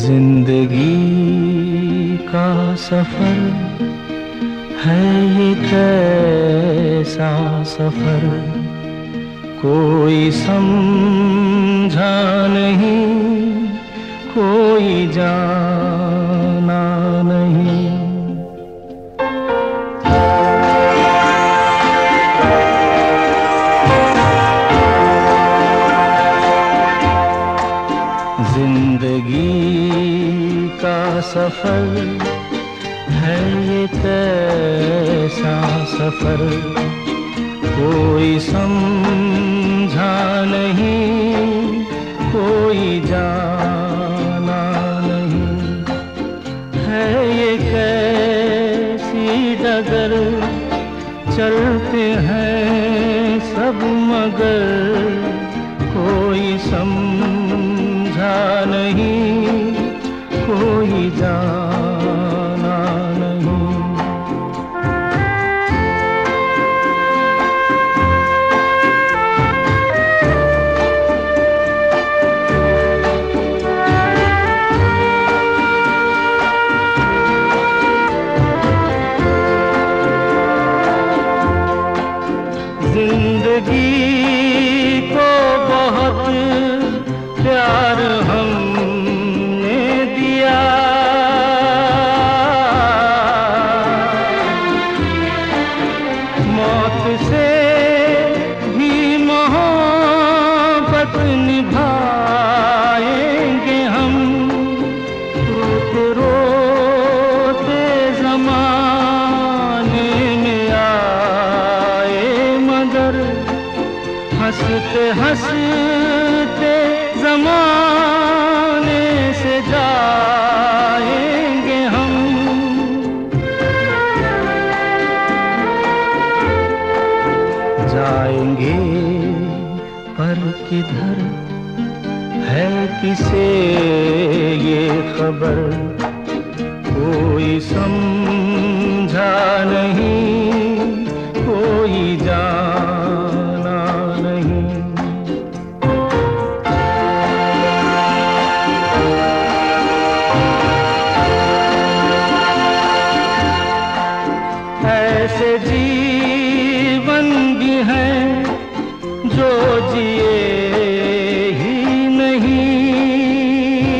जिंदगी का सफर है ये कैसा सफर, कोई समझा नहीं, कोई जाना नहीं। जिंदगी का सफर है ये कैसा सफर, कोई समझा नहीं, कोई जाना नहीं। है ये कैसी डगर, चलते हैं सब मगर, कोई समझा नहीं, कोई जाना नहीं। जिंदगी को बहुत प्यार हमने दिया, मौत से भी मोहब्बत निभाएंगे हम। रोते रोते ज़माने में आए मगर, हंसते हंसते ज़माने से जाएंगे हम। जाएंगे पर किधर है किसे ये खबर, कोई समझा नहीं, कोई जाना नहीं। ऐसे जीवन भी हैं जो जिए ही नहीं,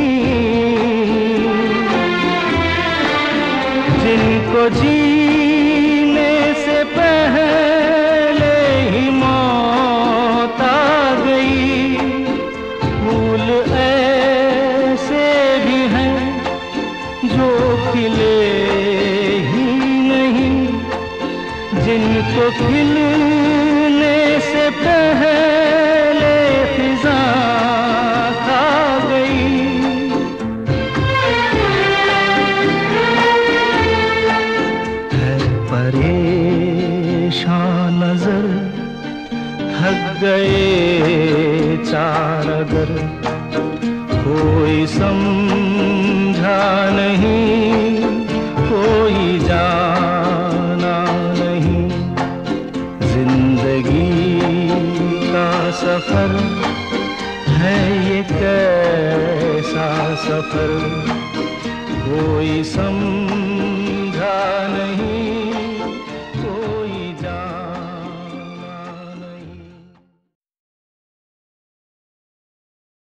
जिनको जीने से पहले ही मौत आ गई। फूल ऐसे भी हैं जो खिले ही नहीं, जिनको खिलने से पहले फिजा खा गई। है परेशान नजर, थक गए चार अगर, कोई समझा नहीं, कोई जाना नहीं। जिंदगी का सफर है ये कैसा सफर, कोई समझा